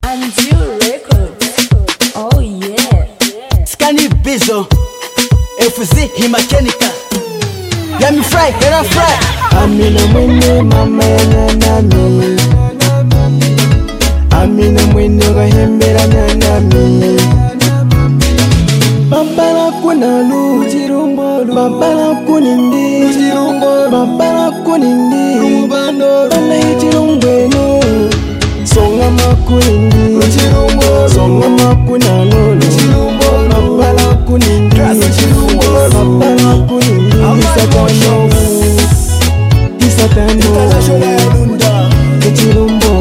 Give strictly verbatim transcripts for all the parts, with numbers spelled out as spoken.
Andrew Records. Oh yeah. Scanny Bizo, F Z Himakenika. Yami fry, era fry. Amina mwene mama ya nami. Amina mwene gahembera nami. Babala kuna lu jirumbolu. Babala kunindi jirumbolu. Babala kunindi rubando. Bana jirumbenu. Songa makunindi jirumbolu. Songa makunalo jirumbolu. Babala kunindi jirumbolu. Babala kunindi satano. Satano, Kichirumbo,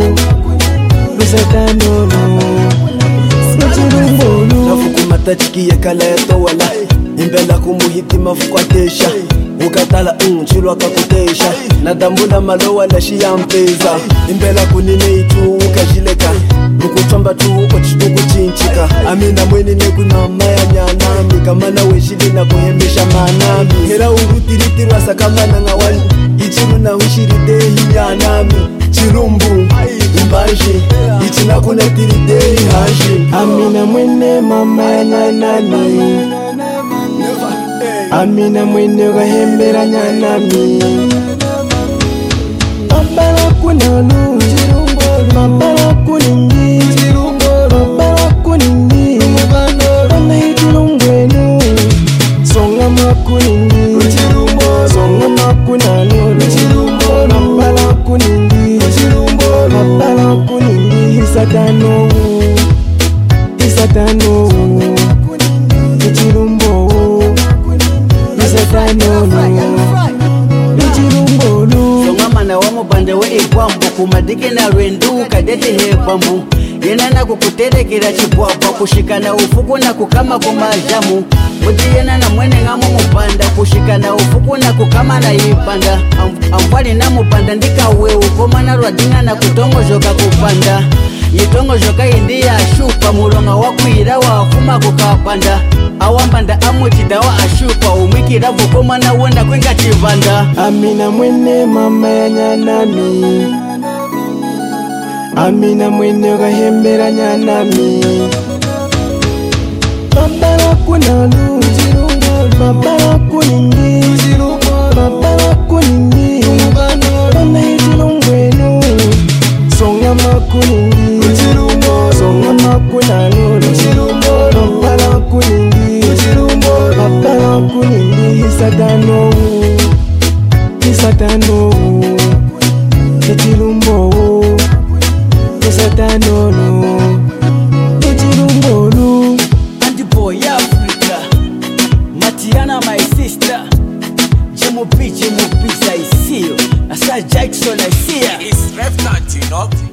Satano, Kichirumbo. Nafukumata chiki ya kala ya towala. Imbela kumuhiti mafukwatesha. Ukatala unchilwa kakutesha. Nadambula malowa la shiyampeza. Imbela kunine itu ukajileka. Nukuchamba tu ukochituku chinchika. Amina mweni neku mama ya nyanami. Kamana weshili na kuhembesha manami. Hera urutiritirwa sakamana ngawani. Ichimu na ushiride hinyanami. Chirumbu, imbashi. Ichina kunetiride hihashi. Amina mwene mama ya nyanami. Amina mwene gahembera nyanami. Babala kunalu Babala kunindi Babala kunindi Bana hitirungwenu Songa makunindi Songa makunalo Babala kunindi Babala kunindi Hisatano Hisatano Hitirumbo Hisatano Hitirumbo Songamana wa mubande we ikwambu kumadike na rendu kadete he bambu yena na kukuterekera chibwabwa kushikana ufuku na kukama kumajamu muti yena na mwene ngamo mubanda kushikana ufuku na kukama na ipanda amfani na mubanda ndika wewu komana rwadinga na kutongo joka kupanda yitongo joka indi ya shupa mulonga wakwira wafuma kukapanda awambanda amutidawa ashupa umikira vukomana wenda kwenga chivanda. Amina mwene mama ya nyanami. Amina mwene gahembera nyanami. Babala kunalu Babala kunindi Babala kunindi Bana hitirungwenu Songa makunindi Songa makunalo Babala kunindi Babala kunindi Hisatano Hisatano Kichirumbo Hisatano Kichirumbo. Andy boy Africa Matiana my sister Jemo P, Jemo P, I see you. Asa Jackson I see ya. It's Rev nineteen up.